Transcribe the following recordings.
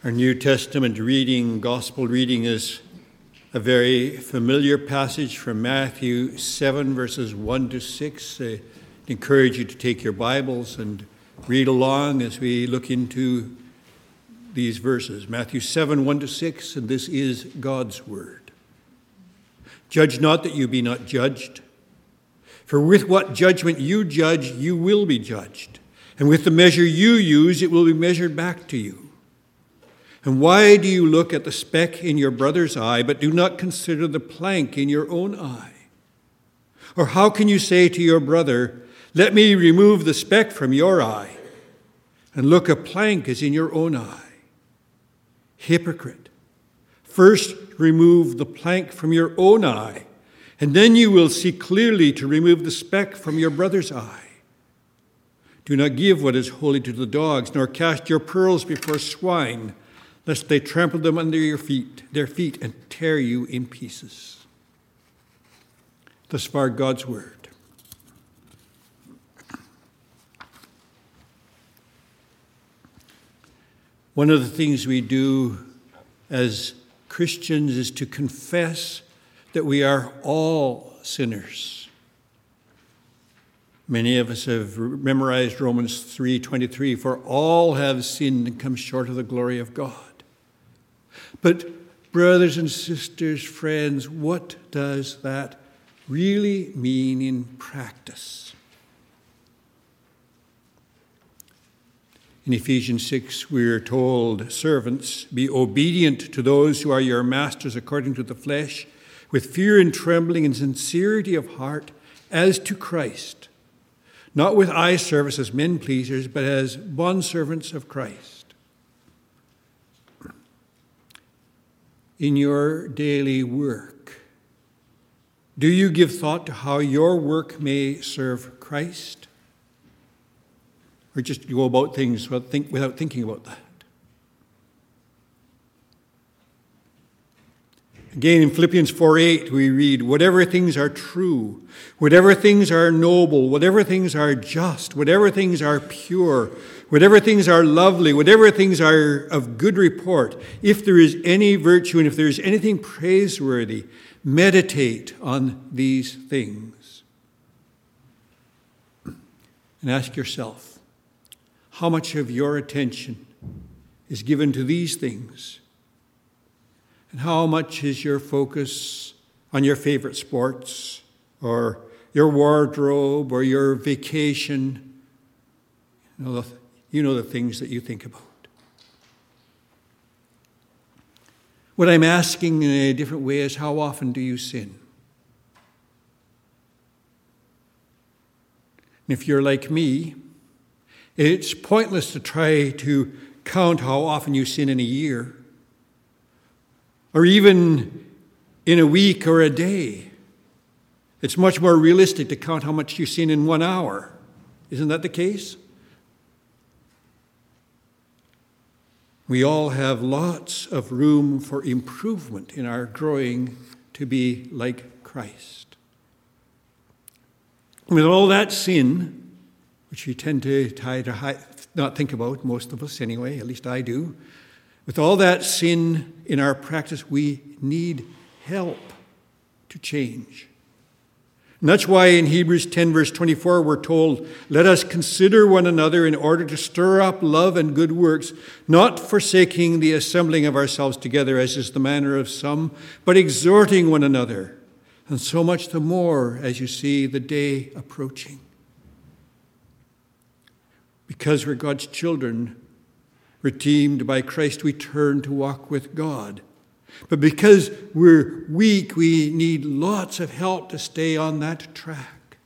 Our New Testament reading, gospel reading, is a very familiar passage from Matthew 7, verses 1 to 6. I encourage you to take your Bibles and read along as we look into these verses. Matthew 7, 1 to 6, and this is God's word. Judge not that you be not judged. For with what judgment you judge, you will be judged. And with the measure you use, it will be measured back to you. And why do you look at the speck in your brother's eye, but do not consider the plank in your own eye? Or how can you say to your brother, let me remove the speck from your eye, and look, a plank is in your own eye? Hypocrite, first remove the plank from your own eye, and then you will see clearly to remove the speck from your brother's eye. Do not give what is holy to the dogs, nor cast your pearls before swine, lest they trample them under their feet, and tear you in pieces. Thus far, God's word. One of the things we do as Christians is to confess that we are all sinners. Many of us have memorized Romans 3:23, for all have sinned and come short of the glory of God. But brothers and sisters, friends, what does that really mean in practice? In Ephesians 6, we are told, servants, be obedient to those who are your masters according to the flesh, with fear and trembling and sincerity of heart, as to Christ, not with eye service as men pleasers, but as bondservants of Christ. In your daily work, do you give thought to how your work may serve Christ? Or just go about things without thinking about that? Again, in Philippians 4:8, we read, whatever things are true, whatever things are noble, whatever things are just, whatever things are pure, whatever things are lovely, whatever things are of good report, if there is any virtue and if there is anything praiseworthy, meditate on these things. And ask yourself, how much of your attention is given to these things? And how much is your focus on your favorite sports, or your wardrobe, or your vacation? You know the things that you think about. What I'm asking in a different way is, how often do you sin? And if you're like me, it's pointless to try to count how often you sin in a year, or even in a week or a day. It's much more realistic to count how much you sin in 1 hour. Isn't that the case? We all have lots of room for improvement in our growing to be like Christ. With all that sin, which we tend to not think about, most of us anyway, at least I do, with all that sin in our practice, we need help to change. And that's why in Hebrews 10, verse 24, we're told, let us consider one another in order to stir up love and good works, not forsaking the assembling of ourselves together, as is the manner of some, but exhorting one another, and so much the more as you see the day approaching. Because we're God's children, redeemed by Christ, we turn to walk with God. But because we're weak, we need lots of help to stay on that track.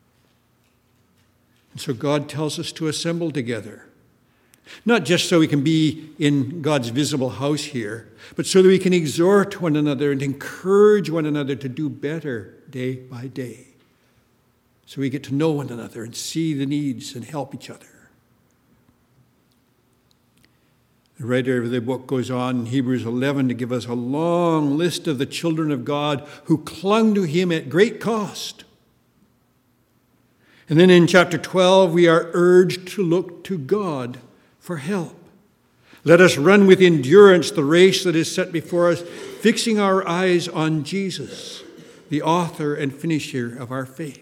And so God tells us to assemble together. Not just so we can be in God's visible house here, but so that we can exhort one another and encourage one another to do better day by day. So we get to know one another and see the needs and help each other. The writer of the book goes on in Hebrews 11 to give us a long list of the children of God who clung to him at great cost. And then in chapter 12, we are urged to look to God for help. Let us run with endurance the race that is set before us, fixing our eyes on Jesus, the author and finisher of our faith.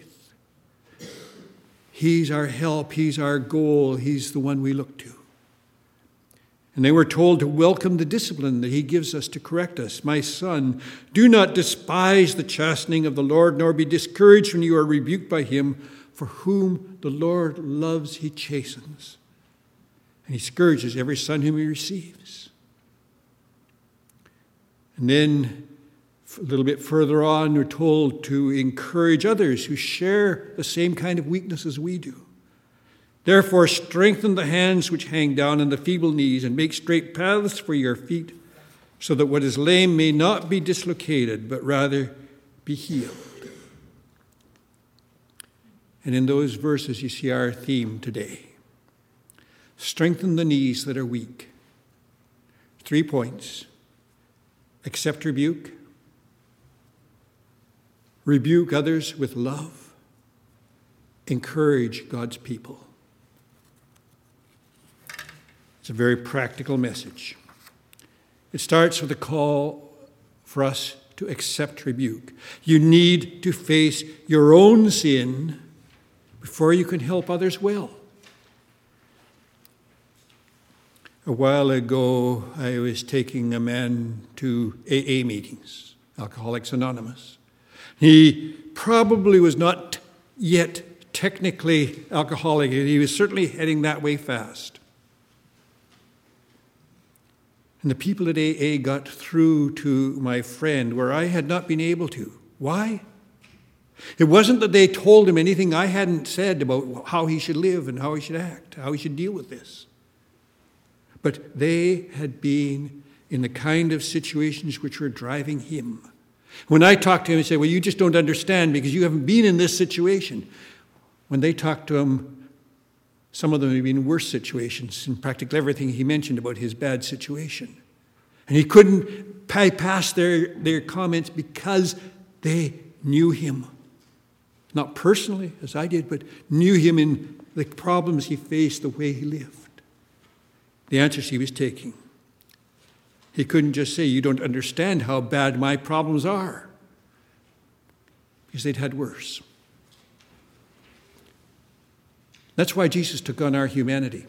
He's our help. He's our goal. He's the one we look to. And they were told to welcome the discipline that he gives us to correct us. My son, do not despise the chastening of the Lord, nor be discouraged when you are rebuked by him. For whom the Lord loves, he chastens. And he scourges every son whom he receives. And then a little bit further on, we're told to encourage others who share the same kind of weakness as we do. Therefore, strengthen the hands which hang down and the feeble knees, and make straight paths for your feet, so that what is lame may not be dislocated, but rather be healed. And in those verses, you see our theme today. Strengthen the knees that are weak. 3 points. Accept rebuke. Rebuke others with love. Encourage God's people. It's a very practical message. It starts with a call for us to accept rebuke. You need to face your own sin before you can help others well. A while ago, I was taking a man to AA meetings, Alcoholics Anonymous. He probably was not yet technically alcoholic. He was certainly heading that way fast. And the people at AA got through to my friend where I had not been able to. Why? It wasn't that they told him anything I hadn't said about how he should live and how he should act, how he should deal with this. But they had been in the kind of situations which were driving him. When I talked to him, he said, well, you just don't understand because you haven't been in this situation. When they talked to him, some of them had been in worse situations, in practically everything he mentioned about his bad situation. And he couldn't bypass their comments because they knew him. Not personally, as I did, but knew him in the problems he faced, the way he lived, the answers he was taking. He couldn't just say, you don't understand how bad my problems are, because they'd had worse. That's why Jesus took on our humanity.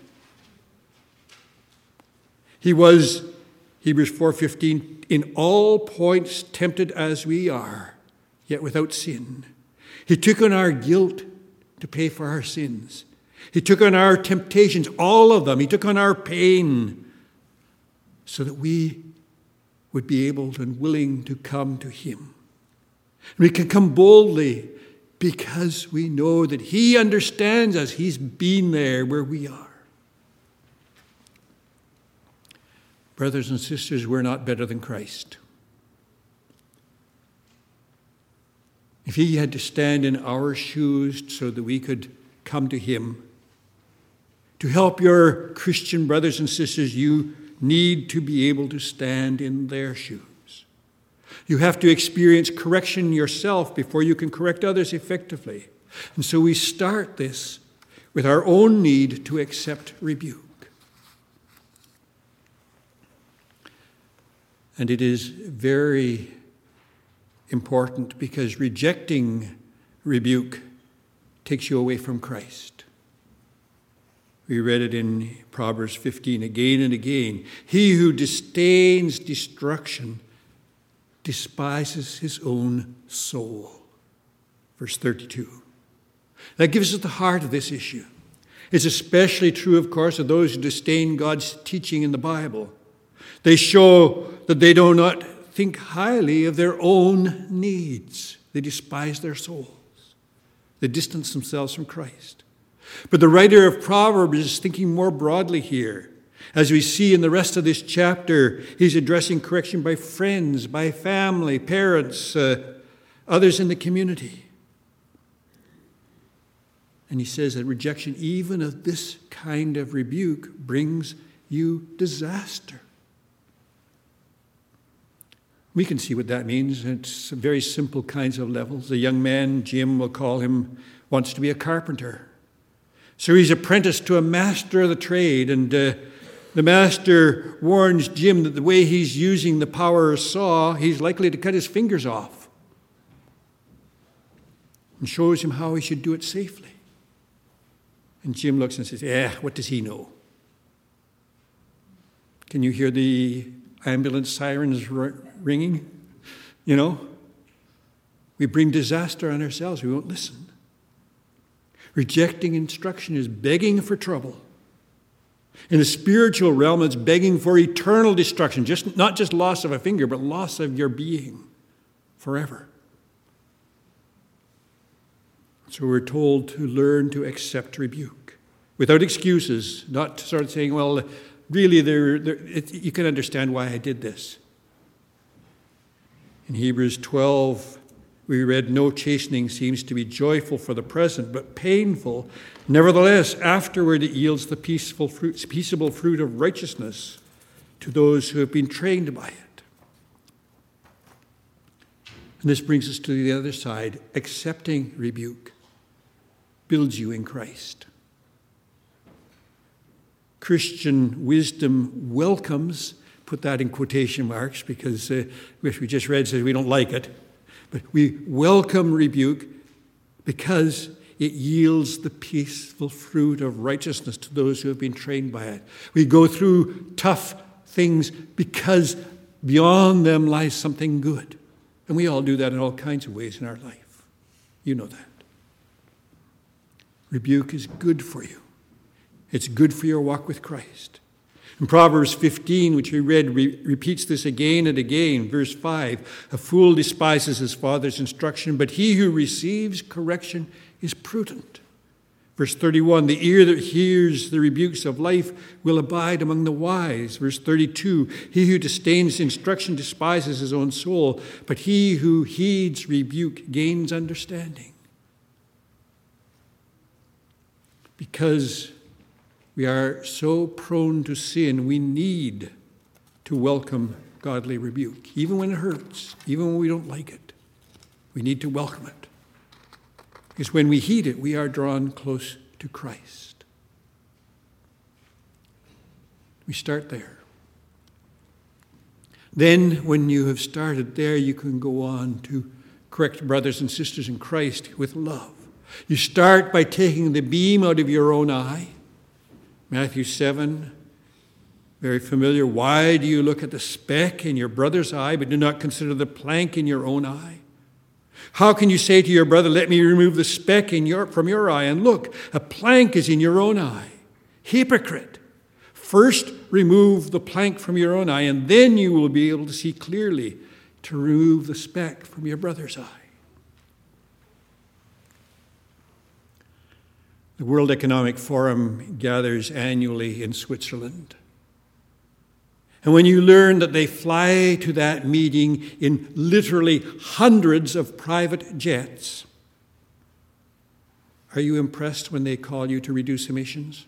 He was, Hebrews 4:15, in all points tempted as we are, yet without sin. He took on our guilt to pay for our sins. He took on our temptations, all of them. He took on our pain so that we would be able and willing to come to him. And we can come boldly because we know that he understands us. He's been there where we are. Brothers and sisters, we're not better than Christ. If he had to stand in our shoes so that we could come to him, to help your Christian brothers and sisters, you need to be able to stand in their shoes. You have to experience correction yourself before you can correct others effectively. And so we start this with our own need to accept rebuke. And it is very important because rejecting rebuke takes you away from Christ. We read it in Proverbs 15 again and again. He who disdains destruction despises his own soul. Verse 32. That gives us the heart of this issue. It's especially true, of course, of those who disdain God's teaching in the Bible. They show that they do not think highly of their own needs. They despise their souls. They distance themselves from Christ. But the writer of Proverbs is thinking more broadly here. As we see in the rest of this chapter, he's addressing correction by friends, by family, parents, others in the community. And he says that rejection, even of this kind of rebuke, brings you disaster. We can see what that means. It's very simple kinds of levels. A young man, Jim, we'll call him, wants to be a carpenter. So he's apprenticed to a master of the trade, and The master warns Jim that the way he's using the power saw, he's likely to cut his fingers off, and shows him how he should do it safely. And Jim looks and says, what does he know? Can you hear the ambulance sirens ringing? We bring disaster on ourselves. We won't listen. Rejecting instruction is begging for trouble. In the spiritual realm, it's begging for eternal destruction, not just loss of a finger, but loss of your being forever. So we're told to learn to accept rebuke without excuses, not to start saying, well, really, you can understand why I did this. In Hebrews 12, we read, no chastening seems to be joyful for the present, but painful. Nevertheless, afterward it yields the peaceable fruit of righteousness to those who have been trained by it. And this brings us to the other side. Accepting rebuke builds you in Christ. Christian wisdom welcomes, put that in quotation marks because which we just read says we don't like it, but we welcome rebuke because it yields the peaceful fruit of righteousness to those who have been trained by it. We go through tough things because beyond them lies something good. And we all do that in all kinds of ways in our life. You know that. Rebuke is good for you. It's good for your walk with Christ. In Proverbs 15, which we read, repeats this again and again. Verse 5, a fool despises his father's instruction, but he who receives correction is prudent. Verse 31, the ear that hears the rebukes of life will abide among the wise. Verse 32, he who disdains instruction despises his own soul, but he who heeds rebuke gains understanding. Because we are so prone to sin, we need to welcome godly rebuke, even when it hurts, even when we don't like it. We need to welcome it. Because when we heed it, we are drawn close to Christ. We start there. Then, when you have started there, you can go on to correct brothers and sisters in Christ with love. You start by taking the beam out of your own eye. Matthew 7, very familiar. Why do you look at the speck in your brother's eye, but do not consider the plank in your own eye? How can you say to your brother, let me remove the speck from your eye, and look, a plank is in your own eye? Hypocrite! First remove the plank from your own eye, and then you will be able to see clearly to remove the speck from your brother's eye. The World Economic Forum gathers annually in Switzerland. And when you learn that they fly to that meeting in literally hundreds of private jets, are you impressed when they call you to reduce emissions?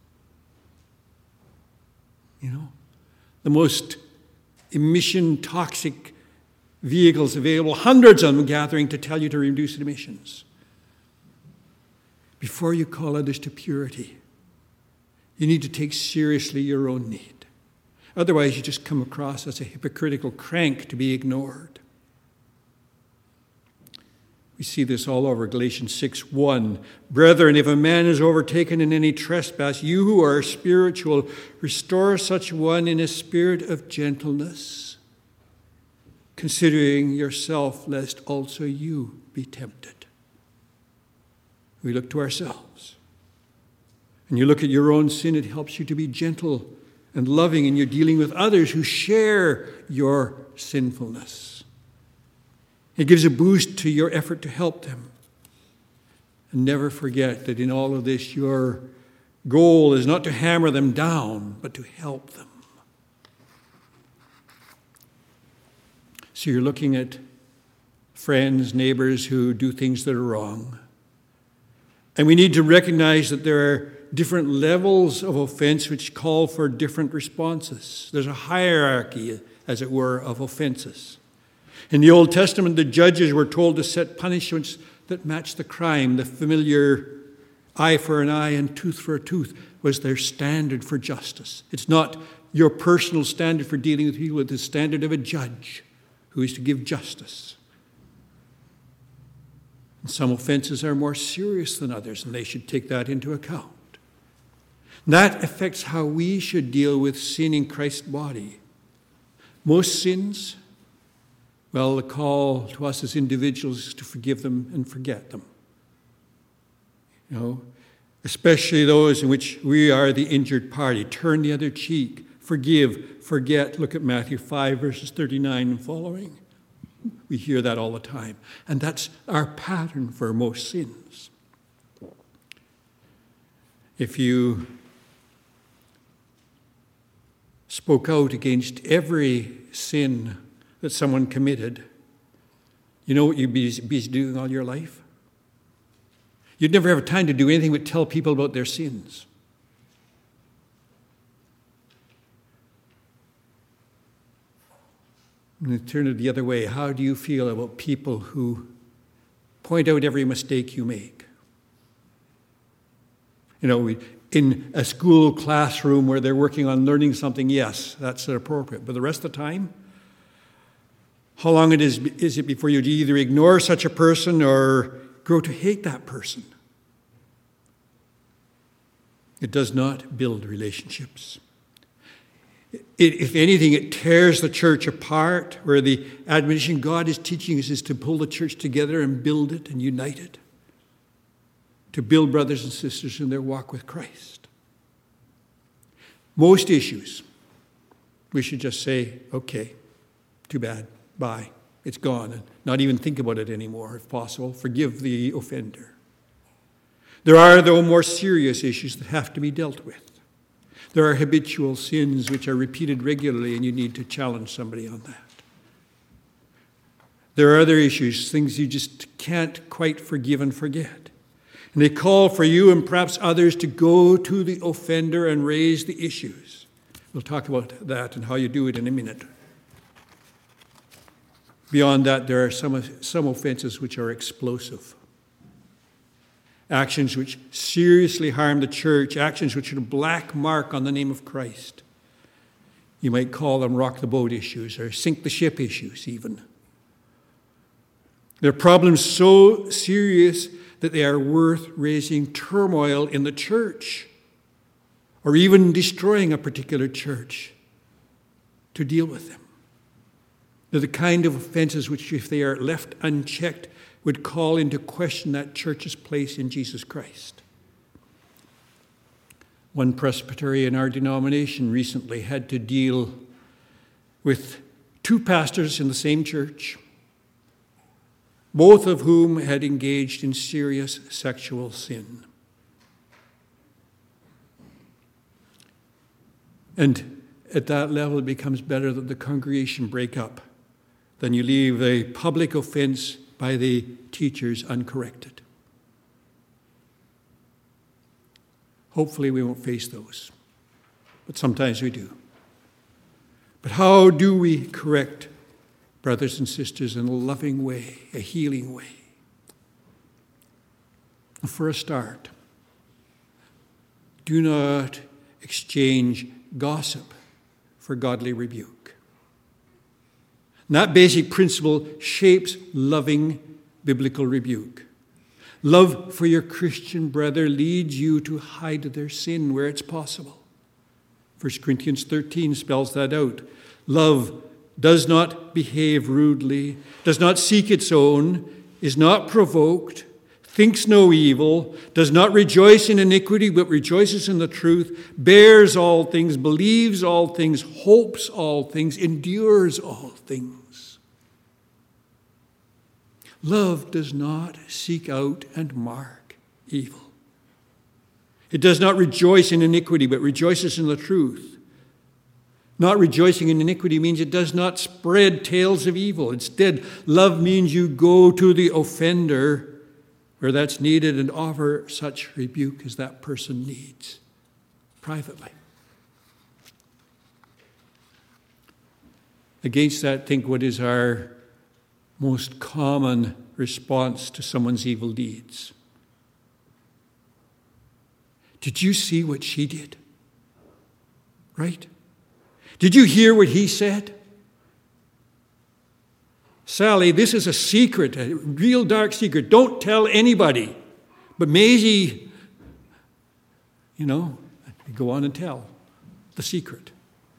The most emission-toxic vehicles available, hundreds of them gathering to tell you to reduce emissions. Before you call others to purity, you need to take seriously your own need. Otherwise, you just come across as a hypocritical crank to be ignored. We see this all over Galatians 6:1. Brethren, if a man is overtaken in any trespass, you who are spiritual, restore such one in a spirit of gentleness, considering yourself, lest also you be tempted. We look to ourselves. And you look at your own sin, it helps you to be gentle and loving, and you're dealing with others who share your sinfulness. It gives a boost to your effort to help them. And never forget that in all of this, your goal is not to hammer them down, but to help them. So you're looking at friends, neighbors who do things that are wrong. And we need to recognize that there are different levels of offense which call for different responses. There's a hierarchy, as it were, of offenses. In the Old Testament, the judges were told to set punishments that match the crime, the familiar eye for an eye and tooth for a tooth was their standard for justice. It's not your personal standard for dealing with people, it's the standard of a judge who is to give justice. And some offenses are more serious than others, and they should take that into account. And that affects how we should deal with sin in Christ's body. Most sins, well, the call to us as individuals is to forgive them and forget them. Especially those in which we are the injured party. Turn the other cheek, forgive, forget. Look at Matthew 5, verses 39 and following. We hear that all the time. And that's our pattern for most sins. If you spoke out against every sin that someone committed, you know what you'd be doing all your life? You'd never have time to do anything but tell people about their sins. And turn it the other way. How do you feel about people who point out every mistake you make? In a school classroom where they're working on learning something, yes, that's appropriate. But the rest of the time, how long is it before you either ignore such a person or grow to hate that person? It does not build relationships. If anything, it tears the church apart, where the admonition God is teaching us is to pull the church together and build it and unite it, to build brothers and sisters in their walk with Christ. Most issues, we should just say, okay, too bad, bye, it's gone, and not even think about it anymore, if possible. Forgive the offender. There are, though, more serious issues that have to be dealt with. There are habitual sins which are repeated regularly, and you need to challenge somebody on that. There are other issues, things you just can't quite forgive and forget. And they call for you and perhaps others to go to the offender and raise the issues. We'll talk about that and how you do it in a minute. Beyond that, there are some offenses which are explosive. Actions which seriously harm the church, actions which are a black mark on the name of Christ. You might call them rock the boat issues or sink the ship issues even. They're problems so serious that they are worth raising turmoil in the church or even destroying a particular church to deal with them. They're the kind of offenses which, if they are left unchecked, would call into question that church's place in Jesus Christ. One presbytery in our denomination recently had to deal with two pastors in the same church, both of whom had engaged in serious sexual sin. And at that level, it becomes better that the congregation break up than you leave a public offense by the teachers uncorrected. Hopefully we won't face those, but sometimes we do. But how do we correct brothers and sisters in a loving way, a healing way? For a start, do not exchange gossip for godly rebuke. And that basic principle shapes loving biblical rebuke. Love for your Christian brother leads you to hide their sin where it's possible. 1 Corinthians 13 spells that out. Love does not behave rudely, does not seek its own, is not provoked, thinks no evil, does not rejoice in iniquity, but rejoices in the truth, bears all things, believes all things, hopes all things, endures all things. Love does not seek out and mark evil. It does not rejoice in iniquity, but rejoices in the truth. Not rejoicing in iniquity means it does not spread tales of evil. Instead, love means you go to the offender where that's needed and offer such rebuke as that person needs privately. Against that, think what is our most common response to someone's evil deeds. Did you see what she did? Right? Did you hear what he said? Sally, this is a secret, a real dark secret. Don't tell anybody. But Maisie, go on and tell the secret.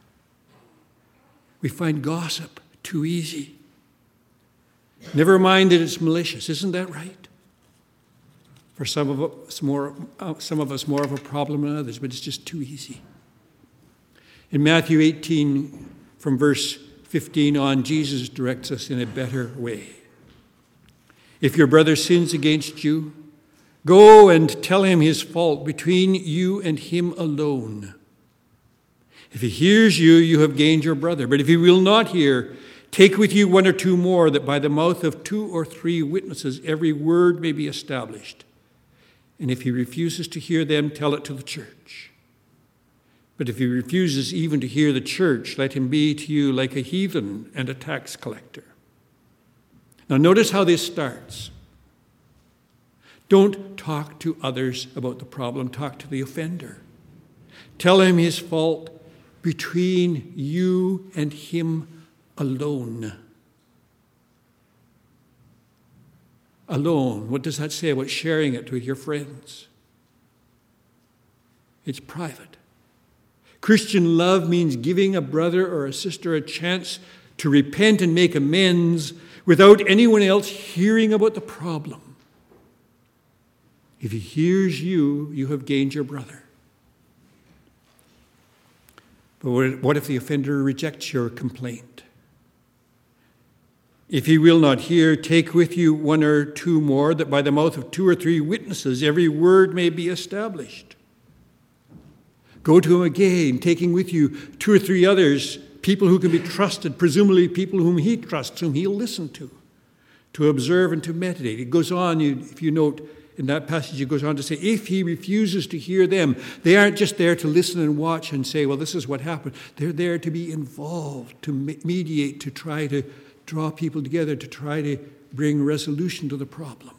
We find gossip too easy. Never mind that it's malicious. Isn't that right? For some of us more of a problem than others, but it's just too easy. In Matthew 18, from verse 15 on, Jesus directs us in a better way. If your brother sins against you, go and tell him his fault between you and him alone. If he hears you, you have gained your brother. But if he will not hear, take with you one or two more, that by the mouth of 2 or 3 witnesses every word may be established. And if he refuses to hear them, tell it to the church. But if he refuses even to hear the church, let him be to you like a heathen and a tax collector. Now notice how this starts. Don't talk to others about the problem. Talk to the offender. Tell him his fault between you and him alone. Alone. What does that say about sharing it with your friends? It's private. Christian love means giving a brother or a sister a chance to repent and make amends without anyone else hearing about the problem. If he hears you, you have gained your brother. But what if the offender rejects your complaint? If he will not hear, take with you 1 or 2 more, that by the mouth of 2 or 3 witnesses every word may be established. Go to him again, taking with you 2 or 3 others, people who can be trusted, presumably people whom he trusts, whom he'll listen to observe and to meditate. It goes on, if you note in that passage, it goes on to say, if he refuses to hear them, they aren't just there to listen and watch and say, well, this is what happened. They're there to be involved, to mediate, to try to draw people together, to try to bring resolution to the problem.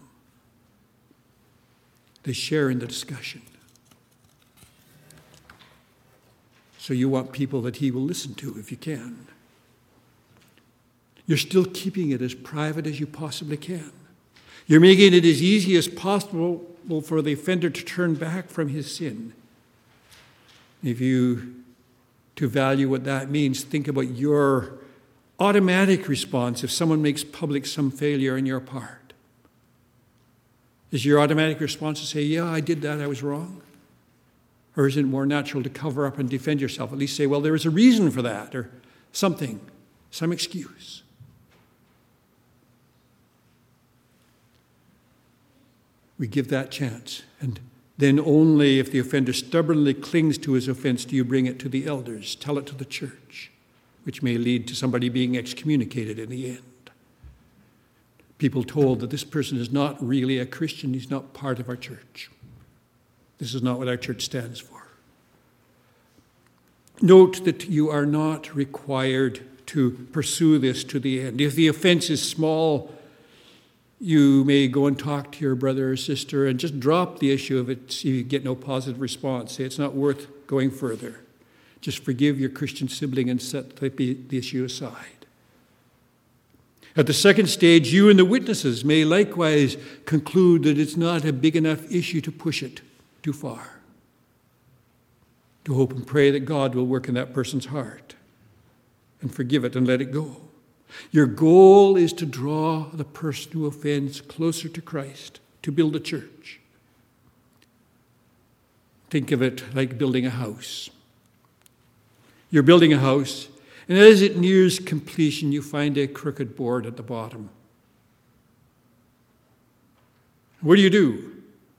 They share in the discussion. So you want people that he will listen to if you can. You're still keeping it as private as you possibly can. You're making it as easy as possible for the offender to turn back from his sin. If you to value what that means, think about your automatic response if someone makes public some failure on your part. Is your automatic response to say, yeah, I did that, I was wrong? Or is it more natural to cover up and defend yourself? At least say, well, there is a reason for that, or something, some excuse. We give that chance. And then only if the offender stubbornly clings to his offense do you bring it to the elders, tell it to the church, which may lead to somebody being excommunicated in the end. People told that this person is not really a Christian, he's not part of our church. This is not what our church stands for. Note that you are not required to pursue this to the end. If the offense is small, you may go and talk to your brother or sister and just drop the issue of it, see if you get no positive response. Say it's not worth going further. Just forgive your Christian sibling and set the issue aside. At the second stage, you and the witnesses may likewise conclude that it's not a big enough issue to push it too far. To hope and pray that God will work in that person's heart and forgive it and let it go. Your goal is to draw the person who offends closer to Christ, to build a church. Think of it like building a house. You're building a house, and as it nears completion, you find a crooked board at the bottom. What do?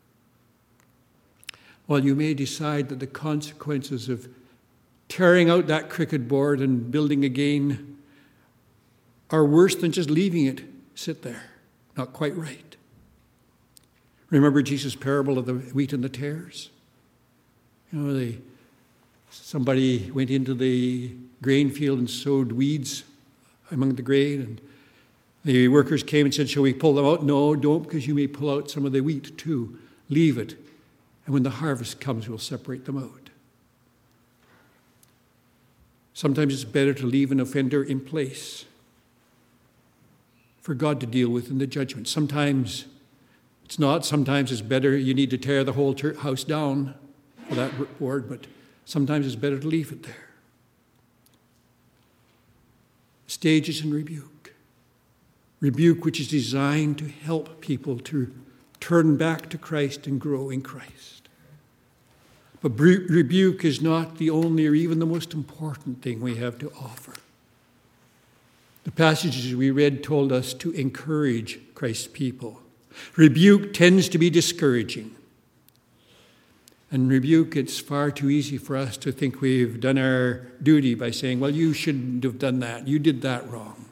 Well, you may decide that the consequences of tearing out that crooked board and building again are worse than just leaving it sit there, not quite right. Remember Jesus' parable of the wheat and the tares? Somebody went into the grain field and sowed weeds among the grain, and the workers came and said, shall we pull them out? No, don't, because you may pull out some of the wheat too. Leave it. And when the harvest comes, we'll separate them out. Sometimes it's better to leave an offender in place for God to deal with in the judgment. Sometimes it's not. Sometimes it's better. You need to tear the whole house down for that board, but sometimes it's better to leave it there. Stages in rebuke. Rebuke which is designed to help people to turn back to Christ and grow in Christ. But rebuke is not the only or even the most important thing we have to offer. The passages we read told us to encourage Christ's people. Rebuke tends to be discouraging. And rebuke, it's far too easy for us to think we've done our duty by saying, well, you shouldn't have done that. You did that wrong,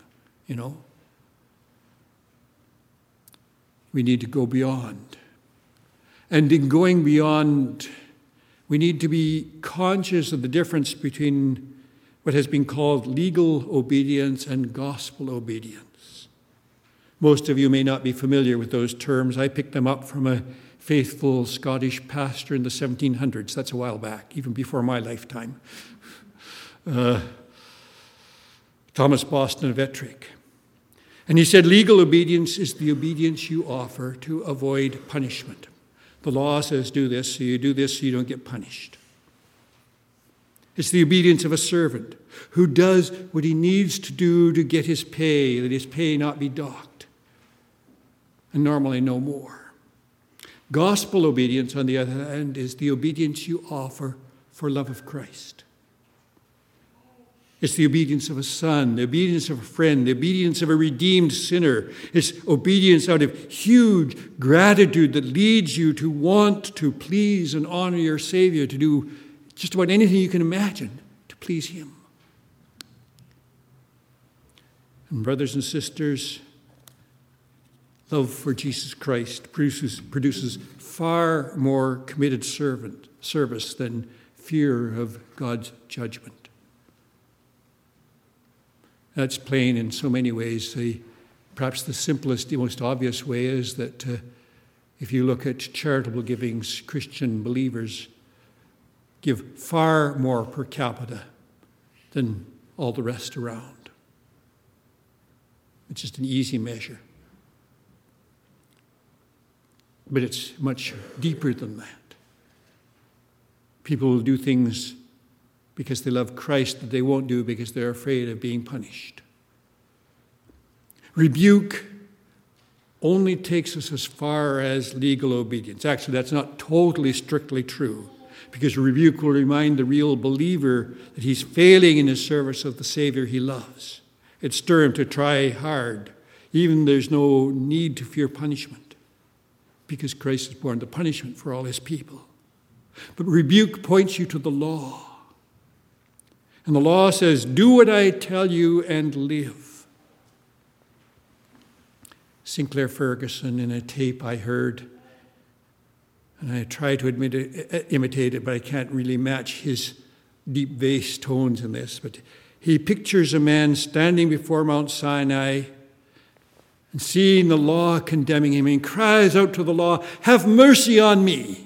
We need to go beyond. And in going beyond, we need to be conscious of the difference between what has been called legal obedience and gospel obedience. Most of you may not be familiar with those terms. I picked them up from a faithful Scottish pastor in the 1700s. That's a while back, even before my lifetime. Thomas Boston of Ettrick. And he said, legal obedience is the obedience you offer to avoid punishment. The law says do this, so you do this so you don't get punished. It's the obedience of a servant who does what he needs to do to get his pay, that his pay not be docked, and normally no more. Gospel obedience, on the other hand, is the obedience you offer for love of Christ. It's the obedience of a son, the obedience of a friend, the obedience of a redeemed sinner. It's obedience out of huge gratitude that leads you to want to please and honor your Savior, to do just about anything you can imagine to please him. And brothers and sisters, love for Jesus Christ produces far more committed service than fear of God's judgment. That's plain in so many ways. Perhaps the simplest, the most obvious way is that if you look at charitable givings, Christian believers give far more per capita than all the rest around. It's just an easy measure. But it's much deeper than that. People will do things because they love Christ that they won't do because they're afraid of being punished. Rebuke only takes us as far as legal obedience. Actually, that's not totally strictly true, because rebuke will remind the real believer that he's failing in his service of the Savior he loves. It stirs him to try hard, even there's no need to fear punishment, because Christ has borne the punishment for all his people. But rebuke points you to the law. And the law says, do what I tell you and live. Sinclair Ferguson, in a tape I heard, and I try to imitate it, but I can't really match his deep bass tones in this. But he pictures a man standing before Mount Sinai and seeing the law condemning him, and he cries out to the law, have mercy on me.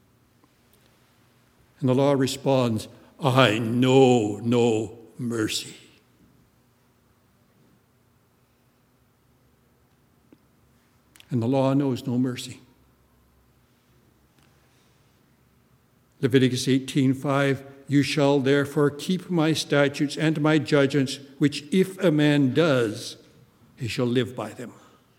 And the law responds, I know no mercy. And the law knows no mercy. Leviticus 18:5, you shall therefore keep my statutes and my judgments, which if a man does, he shall live by them.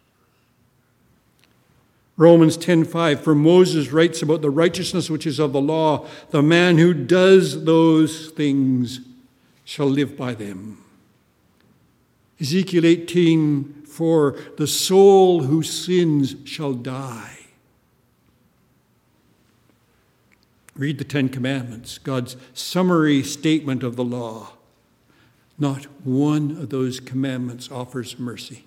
Romans 10:5, for Moses writes about the righteousness which is of the law, the man who does those things shall live by them. Ezekiel 18:4, the soul who sins shall die. Read the Ten Commandments, God's summary statement of the law. Not one of those commandments offers mercy.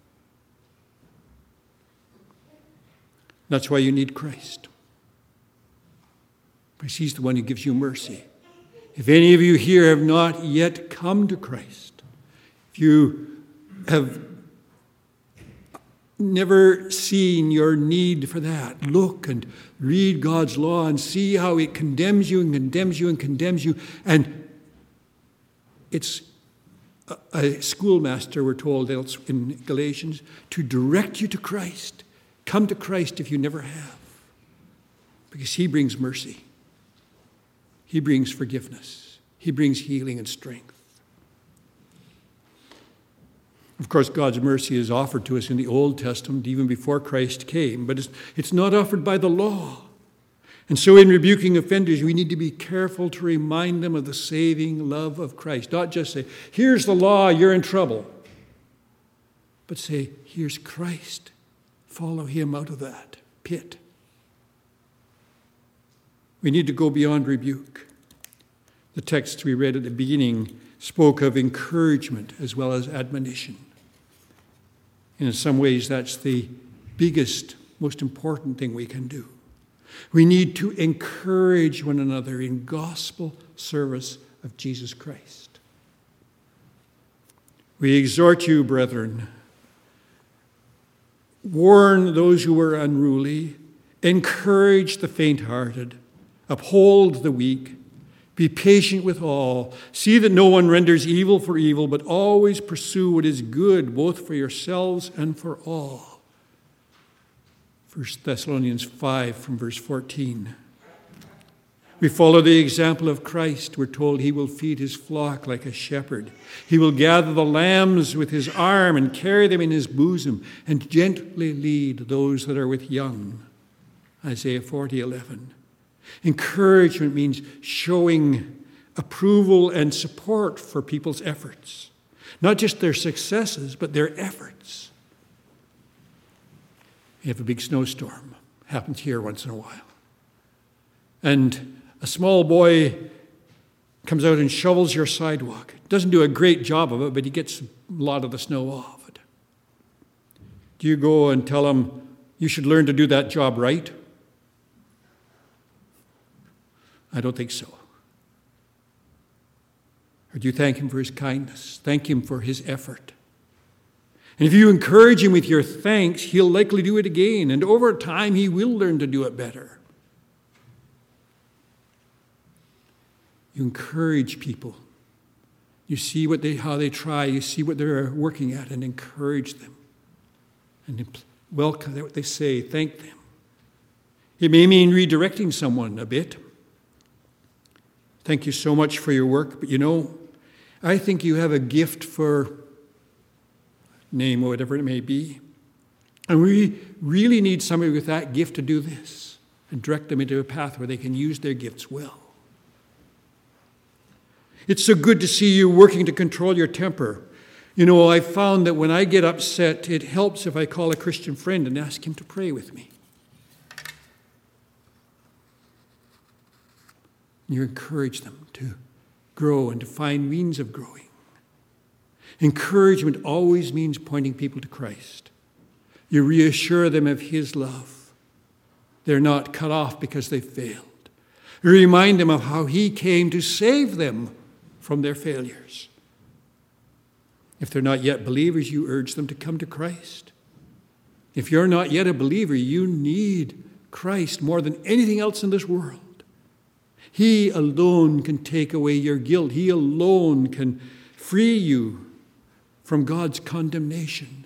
That's why you need Christ. Because he's the one who gives you mercy. If any of you here have not yet come to Christ, if you have never seen your need for that, look and read God's law and see how it condemns you and condemns you and condemns you. And it's a schoolmaster, we're told in Galatians, to direct you to Christ. Come to Christ if you never have, because he brings mercy. He brings forgiveness. He brings healing and strength. Of course, God's mercy is offered to us in the Old Testament even before Christ came, but it's not offered by the law. And so in rebuking offenders, we need to be careful to remind them of the saving love of Christ. Not just say, here's the law, you're in trouble. But say, here's Christ. Follow him out of that pit. We need to go beyond rebuke. The text we read at the beginning spoke of encouragement as well as admonition. And in some ways, that's the biggest, most important thing we can do. We need to encourage one another in gospel service of Jesus Christ. We exhort you, brethren, warn those who are unruly, encourage the faint-hearted, uphold the weak, be patient with all. See that no one renders evil for evil, but always pursue what is good, both for yourselves and for all. 1 Thessalonians 5 from verse 14. We follow the example of Christ. We're told he will feed his flock like a shepherd. He will gather the lambs with his arm and carry them in his bosom and gently lead those that are with young. Isaiah 40:11. Encouragement means showing approval and support for people's efforts. Not just their successes, but their efforts. You have a big snowstorm. Happens here once in a while. And a small boy comes out and shovels your sidewalk. Doesn't do a great job of it, but he gets a lot of the snow off it. Do you go and tell him, you should learn to do that job right? I don't think so. Or do you thank him for his kindness? Thank him for his effort. And if you encourage him with your thanks, he'll likely do it again. And over time, he will learn to do it better. You encourage people. You see how they try. You see what they're working at and encourage them. And welcome what they say. Thank them. It may mean redirecting someone a bit. Thank you so much for your work, but I think you have a gift for name or whatever it may be. And we really need somebody with that gift to do this and direct them into a path where they can use their gifts well. It's so good to see you working to control your temper. I found that when I get upset, it helps if I call a Christian friend and ask him to pray with me. You encourage them to grow and to find means of growing. Encouragement always means pointing people to Christ. You reassure them of his love. They're not cut off because they failed. You remind them of how he came to save them from their failures. If they're not yet believers, you urge them to come to Christ. If you're not yet a believer, you need Christ more than anything else in this world. He alone can take away your guilt. He alone can free you from God's condemnation.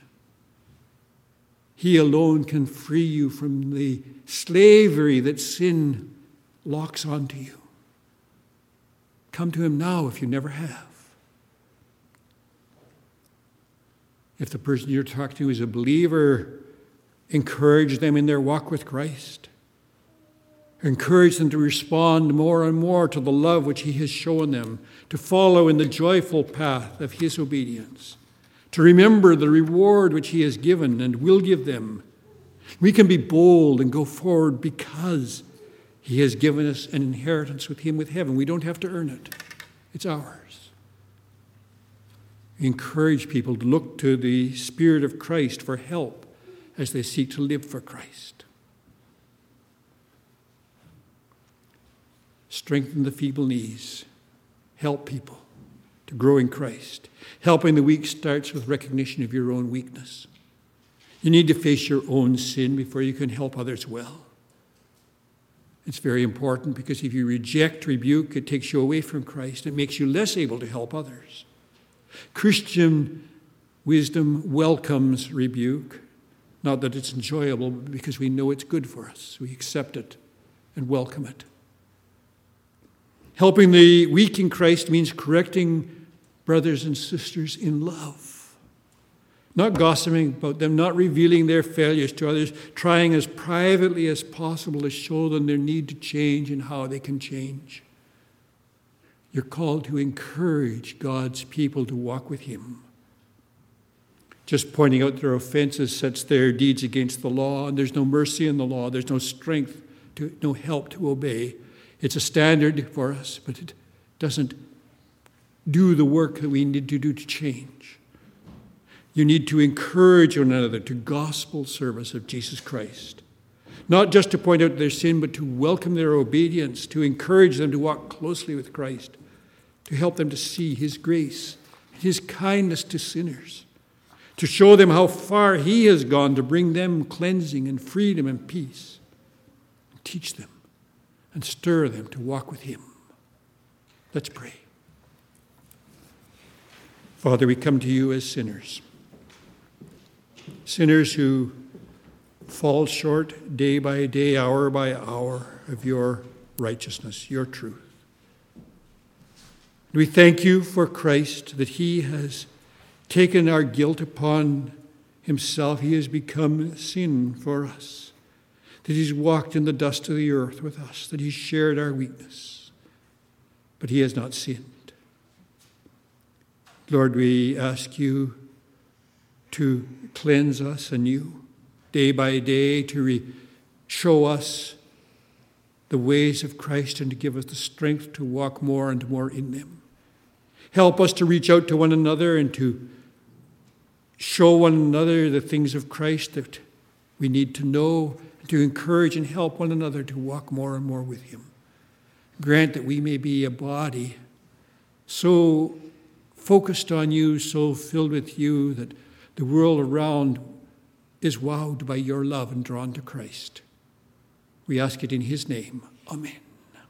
He alone can free you from the slavery that sin locks onto you. Come to him now if you never have. If the person you're talking to is a believer, encourage them in their walk with Christ. Encourage them to respond more and more to the love which he has shown them, to follow in the joyful path of his obedience, to remember the reward which he has given and will give them. We can be bold and go forward because he has given us an inheritance with him with heaven. We don't have to earn it. It's ours. We encourage people to look to the Spirit of Christ for help as they seek to live for Christ. Strengthen the feeble knees. Help people to grow in Christ. Helping the weak starts with recognition of your own weakness. You need to face your own sin before you can help others well. It's very important because if you reject rebuke, it takes you away from Christ. It makes you less able to help others. Christian wisdom welcomes rebuke, not that it's enjoyable, but because we know it's good for us. We accept it and welcome it. Helping the weak in Christ means correcting brothers and sisters in love. Not gossiping about them, not revealing their failures to others, trying as privately as possible to show them their need to change and how they can change. You're called to encourage God's people to walk with Him. Just pointing out their offenses sets their deeds against the law, and there's no mercy in the law. There's no strength, no help to obey. It's a standard for us, but it doesn't do the work that we need to do to change. You need to encourage one another to gospel service of Jesus Christ. Not just to point out their sin, but to welcome their obedience, to encourage them to walk closely with Christ, to help them to see His grace, His kindness to sinners, to show them how far He has gone to bring them cleansing and freedom and peace. And teach them and stir them to walk with Him. Let's pray. Father, we come to You as sinners. Sinners who fall short day by day, hour by hour of Your righteousness, Your truth. We thank You for Christ, that He has taken our guilt upon Himself. He has become sin for us, that He's walked in the dust of the earth with us, that He shared our weakness, but He has not sinned. Lord, we ask You to cleanse us anew, day by day, to show us the ways of Christ and to give us the strength to walk more and more in them. Help us to reach out to one another and to show one another the things of Christ that we need to know, and to encourage and help one another to walk more and more with Him. Grant that we may be a body so focused on You, so filled with You, that the world around is wowed by Your love and drawn to Christ. We ask it in His name. Amen.